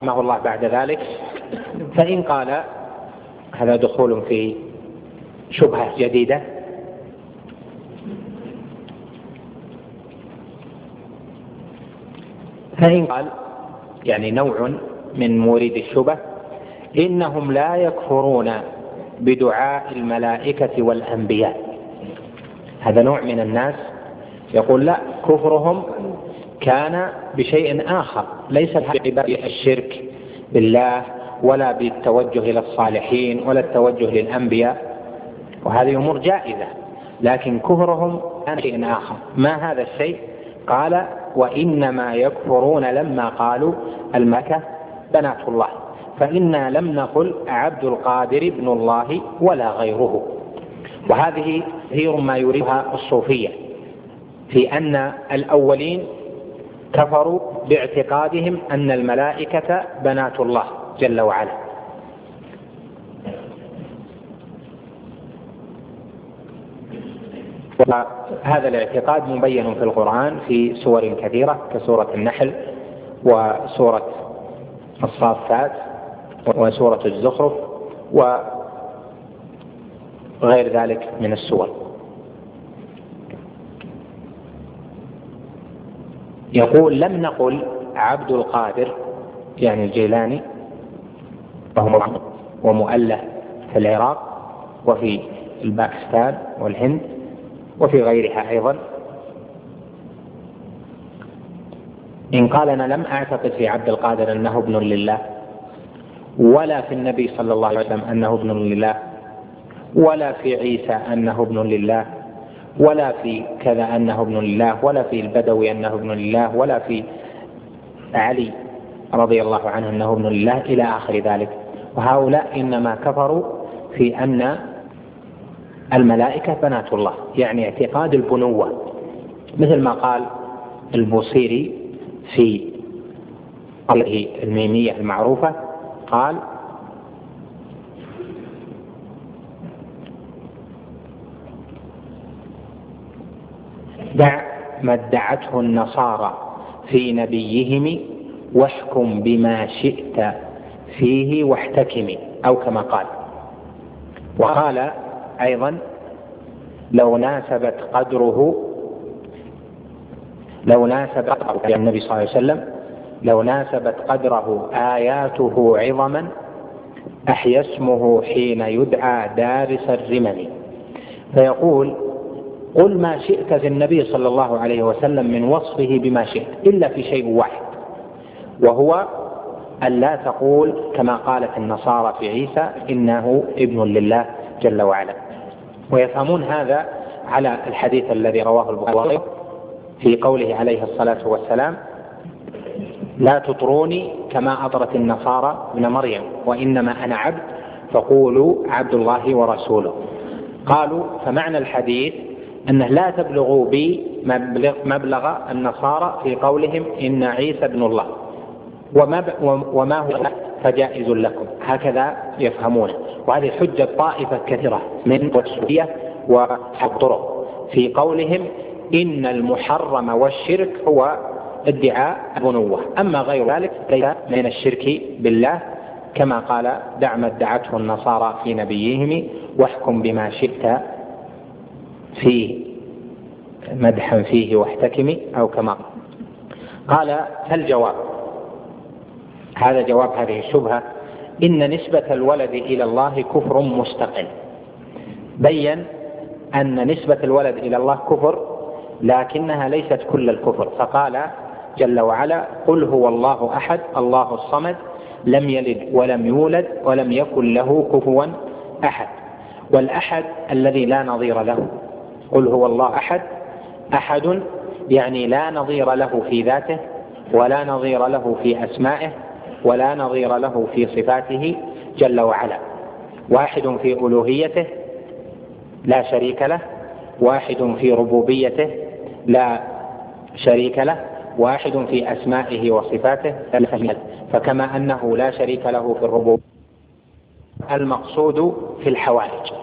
الله بعد ذلك. فإن قال هذا دخول في شبهة جديدة، فإن قال يعني نوع من مورد الشبه إنهم لا يكفرون بدعاء الملائكة والأنبياء، هذا نوع من الناس يقول لا، كفرهم كان بشيء آخر ليس الشرك بالله ولا بالتوجه إلى الصالحين ولا التوجه للأنبياء، وهذه أمور جائزة، لكن كفرهم كان شيء آخر. ما هذا الشيء؟ قال وإنما يكفرون لما قالوا الملائكة بنات الله، فإنا لم نقل عبد القادر ابن الله ولا غيره. وهذه كثير ما يريدها الصوفية في أن الأولين كفروا باعتقادهم أن الملائكة بنات الله جل وعلا، وهذا الاعتقاد مبين في القرآن في سور كثيرة كسورة النحل وسورة الصافات وسورة الزخرف وغير ذلك من السور. يقول لم نقل عبد القادر يعني الجيلاني، وهو ومؤله في العراق وفي الباكستان والهند وفي غيرها أيضا. إن قال أنا لم أعتقد في عبد القادر أنه ابن لله، ولا في النبي صلى الله عليه وسلم أنه ابن لله، ولا في عيسى أنه ابن لله، ولا في كذا أنه ابن لله، ولا في البدوي أنه ابن لله، ولا في علي رضي الله عنه أنه ابن لله إلى آخر ذلك. وهؤلاء إنما كفروا في أن الملائكة بنات الله، يعني اعتقاد البنوة، مثل ما قال البوصيري في الميمية المعروفة، قال دع ما ادعته النصارى في نبيهم واحكم بما شئت فيه واحتكم، أو كما قال. وقال أيضا لو ناسبت النبي صلى الله عليه وسلم لو ناسبت قدره آياته عظما أحيا اسمه حين يدعى دارس الرمم. فيقول قل ما شئت في النبي صلى الله عليه وسلم من وصفه بما شئت إلا في شيء واحد، وهو أن لا تقول كما قالت النصارى في عيسى إنه ابن لله جل وعلا. ويفهمون هذا على الحديث الذي رواه البخاري في قوله عليه الصلاة والسلام لا تطروني كما أطرت النصارى ابن مريم وإنما أنا عبد فقولوا عبد الله ورسوله. قالوا فمعنى الحديث أنه لا تبلغوا بي مبلغ النصارى في قولهم إن عيسى ابن الله، وما هو فجائز لكم، هكذا يفهمونه. وهذه حجة طائفة كثيرة من الصوفية والطرق في قولهم إن المحرم والشرك هو ادعاء البنوة، أما غير ذلك ليس من الشرك بالله، كما قال دع ما ادعته النصارى في نبيهم واحكم بما شئت فيه مدحا فيه واحتكم، أو كما قال. فالجواب هذا جواب هذه الشبهة إن نسبة الولد إلى الله كفر مستقل. بين أن نسبة الولد إلى الله كفر، لكنها ليست كل الكفر، فقال جل وعلا قل هو الله أحد الله الصمد لم يلد ولم يولد ولم يكن له كفوا أحد. والأحد الذي لا نظير له، قل هو الله أحد، أحد يعني لا نظير له في ذاته ولا نظير له في أسمائه ولا نظير له في صفاته جل وعلا، واحد في ألوهيته لا شريك له، واحد في ربوبيته لا شريك له، واحد في أسمائه وصفاته لا شريك له. فكما أنه لا شريك له في الربوبية، المقصود في الحوائج.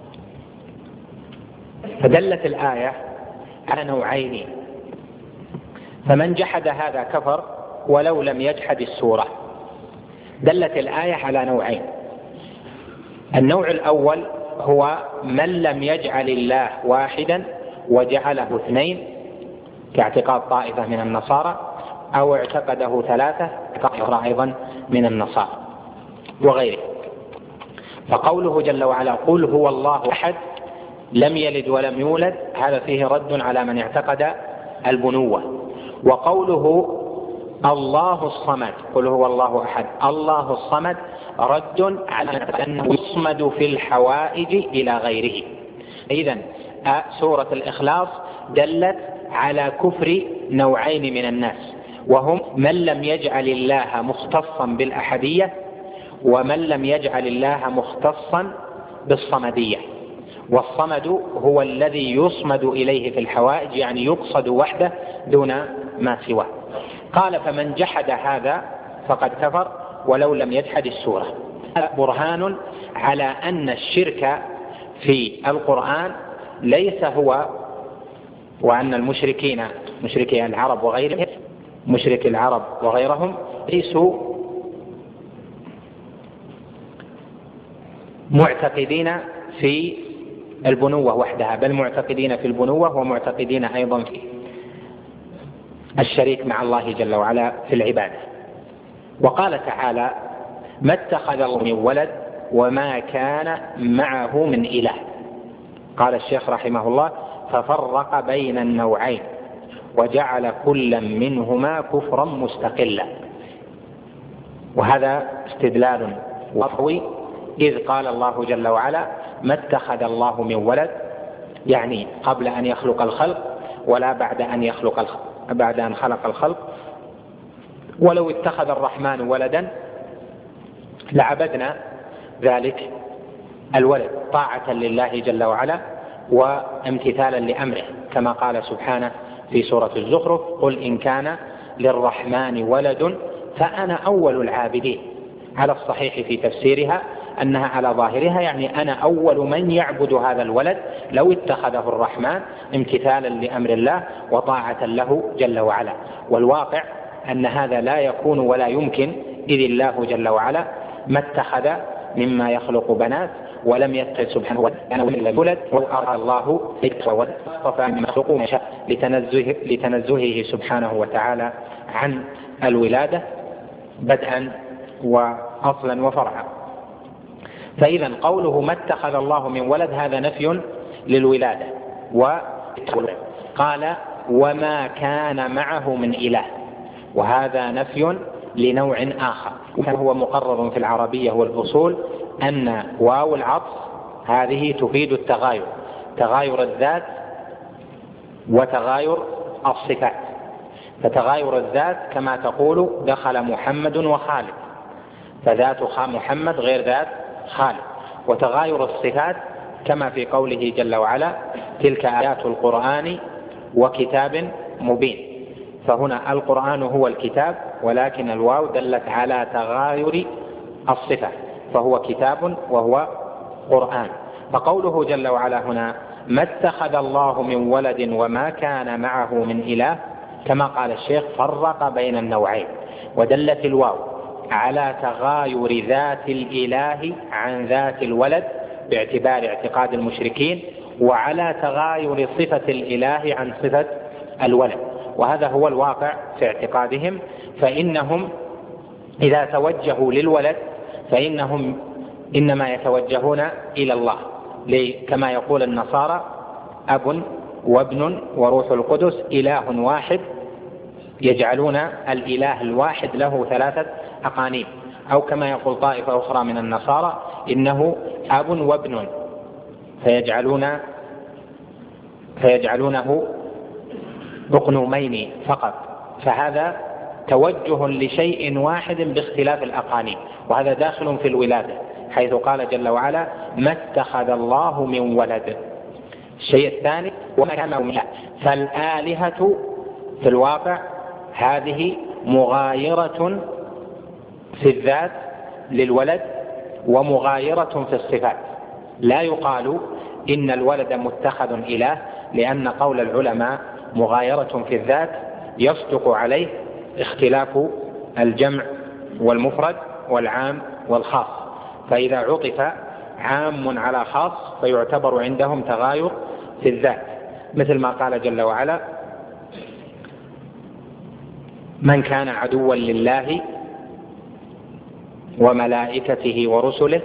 فدلت الآية على نوعين، فمن جحد هذا كفر ولو لم يجحد السورة، دلت الآية على نوعين. النوع الأول هو من لم يجعل الله واحدا وجعله اثنين، كاعتقاد طائفة من النصارى، أو اعتقده ثلاثة كأخرى أيضا من النصارى وغيره. فقوله جل وعلا قل هو الله أحد لم يلد ولم يولد، هذا فيه رد على من اعتقد البنوة. وقوله الله الصمد، قل هو الله أحد الله الصمد، رد على أنه يصمد في الحوائج إلى غيره. إذن سورة الإخلاص دلت على كفر نوعين من الناس، وهم من لم يجعل الله مختصا بالأحدية، ومن لم يجعل الله مختصا بالصمدية. والصمد هو الذي يصمد إليه في الحوائج، يعني يقصد وحده دون ما سواه. قال فمن جحد هذا فقد كفر ولو لم يجحد السورة. برهان على أن الشرك في القرآن ليس هو، وأن المشركين مشركي العرب وغيرهم مشركي العرب وغيرهم ليسوا معتقدين في البنوة وحدها، بل معتقدين في البنوة ومعتقدين أيضا في الشريك مع الله جل وعلا في العبادة. وقال تعالى ما اتخذ الله من ولد وما كان معه من إله. قال الشيخ رحمه الله ففرق بين النوعين وجعل كلا منهما كفرا مستقلا. وهذا استدلال وقوي، إذ قال الله جل وعلا ما اتخذ الله من ولد، يعني قبل أن يخلق الخلق ولا بعد أن خلق الخلق. ولو اتخذ الرحمن ولدا لعبدنا ذلك الولد طاعة لله جل وعلا وامتثالا لأمره، كما قال سبحانه في سورة الزخرف قل إن كان للرحمن ولد فأنا أول العابدين. على الصحيح في تفسيرها أنها على ظاهرها يعني أنا أول من يعبد هذا الولد لو اتخذه الرحمن امتثالا لأمر الله وطاعة له جل وعلا. والواقع أن هذا لا يكون ولا يمكن، إذ الله جل وعلا ما اتخذ مما يخلق بنات ولم يتخذ سبحانه وتعالى ولد، وأرى الله اصطفى مما يخلق لتنزهه سبحانه وتعالى عن الولادة بدءا وأصلا وفرعا. فإذا قوله ما اتخذ الله من ولد هذا نفي للولادة. قال وما كان معه من إله، وهذا نفي لنوع آخر هو مقرر في العربية والأصول أن واو العطف هذه تفيد التغاير، تغاير الذات وتغاير الصفات. فتغاير الذات كما تقول دخل محمد وخالد، فذات محمد غير ذات خالد. وتغاير الصفات كما في قوله جل وعلا تلك آيات القرآن وكتاب مبين. فهنا القرآن هو الكتاب، ولكن الواو دلت على تغاير الصفة، فهو كتاب وهو قرآن. فقوله جل وعلا هنا ما اتخذ الله من ولد وما كان معه من إله، كما قال الشيخ فرق بين النوعين، ودلت الواو على تغاير ذات الإله عن ذات الولد باعتبار اعتقاد المشركين، وعلى تغاير صفة الإله عن صفة الولد، وهذا هو الواقع في اعتقادهم. فإنهم إذا توجهوا للولد فإنهم إنما يتوجهون إلى الله، كما يقول النصارى أب وابن وروح القدس إله واحد، يجعلون الإله الواحد له ثلاثة أقانيم. أو كما يقول طائفة أخرى من النصارى إنه أب وابن، فيجعلونه أقنومين فقط. فهذا توجه لشيء واحد باختلاف الأقانيم، وهذا داخل في الولادة، حيث قال جل وعلا ما اتخذ الله من ولد. الشيء الثاني وما كان معه من إله. فالآلهة في الواقع هذه مغايرة في الذات للولد ومغايرة في الصفات. لا يقال إن الولد متخذ إله، لأن قول العلماء مغايرة في الذات يصدق عليه اختلاف الجمع والمفرد والعام والخاص، فإذا عطف عام على خاص فيعتبر عندهم تغاير في الذات، مثل ما قال جل وعلا: من كان عدوا لله وملائكته ورسله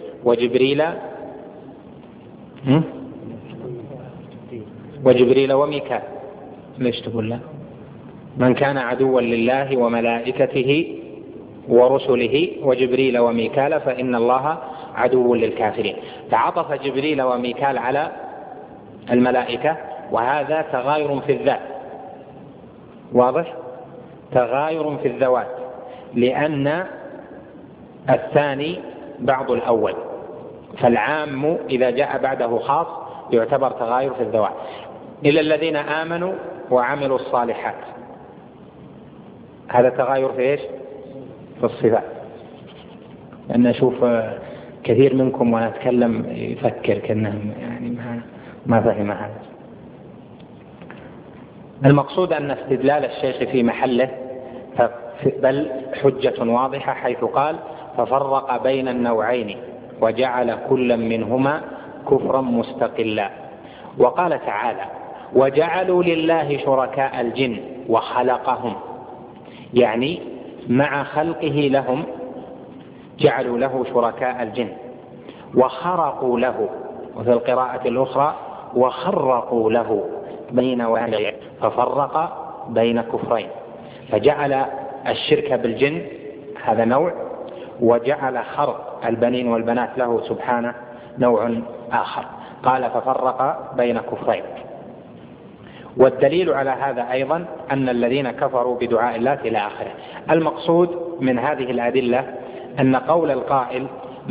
وجبريل وميكال. ليش تقول لا؟ من كان عدوا لله وملائكته ورسله وجبريل وميكال فإن الله عدو للكافرين. فعطف جبريل وميكال على الملائكة، وهذا تغاير في الذات، واضح؟ تغاير في الذوات، لأن الثاني بعض الأول، فالعام إذا جاء بعده خاص يعتبر تغاير في الذوات. إلا الذين آمنوا وعملوا الصالحات، هذا تغاير في إيش؟ في الصفات. لأن أشوف كثير منكم وأنا أتكلم يفكر كأنه يعني ما فهم هذا. المقصود أن استدلال الشيخ في محله، بل حجة واضحة، حيث قال: ففرق بين النوعين وجعل كل منهما كفرا مستقلا. وقال تعالى: وجعلوا لله شركاء الجن وخلقهم، يعني مع خلقه لهم جعلوا له شركاء الجن وخرقوا له، وفي القراءة الأخرى وخرقوا له بين وجهين، ففرق بين كفرين، فجعل الشرك بالجن هذا نوع، وجعل خرق البنين والبنات له سبحانه نوع آخر. قال: ففرق بين كفرين. والدليل على هذا أيضا أن الذين كفروا بدعاء الله إلى آخره. المقصود من هذه الأدلة أن قول القائل: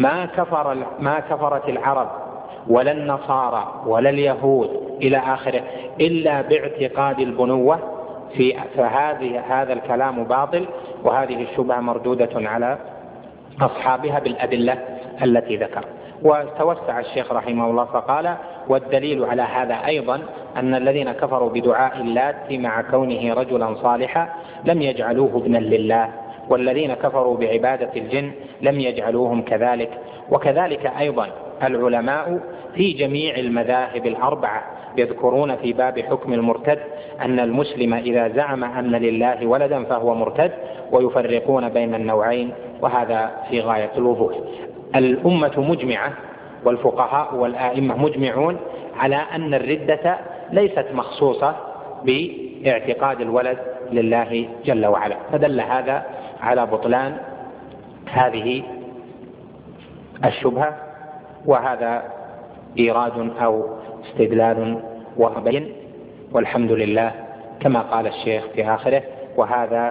ما كفرت العرب ولا النصارى ولا اليهود إلى آخره إلا باعتقاد البنوة، فهذا الكلام باطل، وهذه الشبهة مردودة على أصحابها بالأدلة التي ذكر. وتوسع الشيخ رحمه الله فقال: والدليل على هذا أيضا أن الذين كفروا بدعاء اللات مع كونه رجلا صالحا لم يجعلوه ابنا لله، والذين كفروا بعبادة الجن لم يجعلوهم كذلك. وكذلك أيضا العلماء في جميع المذاهب الأربعة يذكرون في باب حكم المرتد أن المسلم إذا زعم أن لله ولدا فهو مرتد، ويفرقون بين النوعين، وهذا في غاية الوضوح. الأمة مجمعة، والفقهاء والآئمة مجمعون على أن الردة ليست مخصوصة باعتقاد الولد لله جل وعلا، فدل هذا على بطلان هذه الشبهة. وهذا إيراد أو استدلال وبين، والحمد لله كما قال الشيخ في آخره: وهذا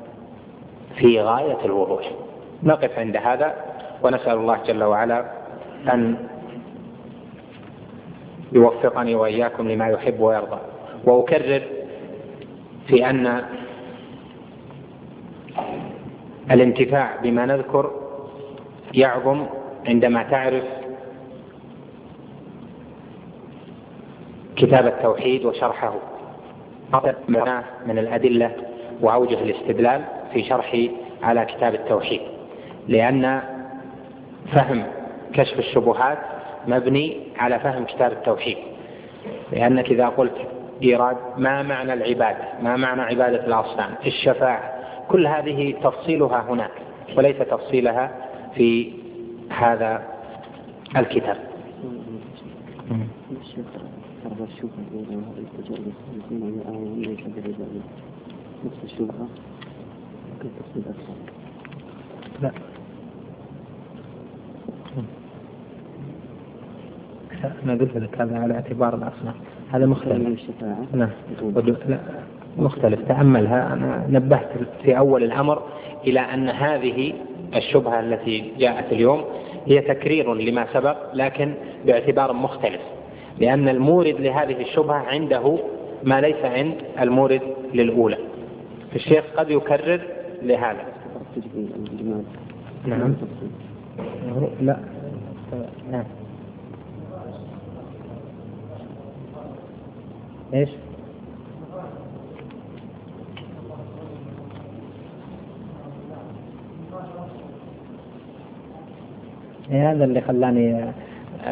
في غاية الوضوح. نقف عند هذا، ونسأل الله جل وعلا أن يوفقني وإياكم لما يحب ويرضى. وأكرر في أن الانتفاع بما نذكر يعظم عندما تعرف كتاب التوحيد وشرحه من الأدلة وأوجه الاستدلال في شرحي على كتاب التوحيد، لأن فهم كشف الشبهات مبني على فهم كتاب التوحيد. لأنك إذا قلت إيراد ما معنى العبادة، ما معنى عبادة الأصنام، الشفاعة، كل هذه تفصيلها هناك وليس تفصيلها في هذا الكتاب. لا أنا قلت لك هذا على اعتبار الأصنام، هذا مختلف. لا مختلف، تأملها. أنا نبهت في أول الأمر إلى أن هذه الشبهة التي جاءت اليوم هي تكرير لما سبق، لكن باعتبار مختلف، لأن المورد لهذه الشبهة عنده ما ليس عند المورد للأولى. الشيخ قد يكرر لهذا. نعم. لا نعم. ايش؟ هذا اللي خلاني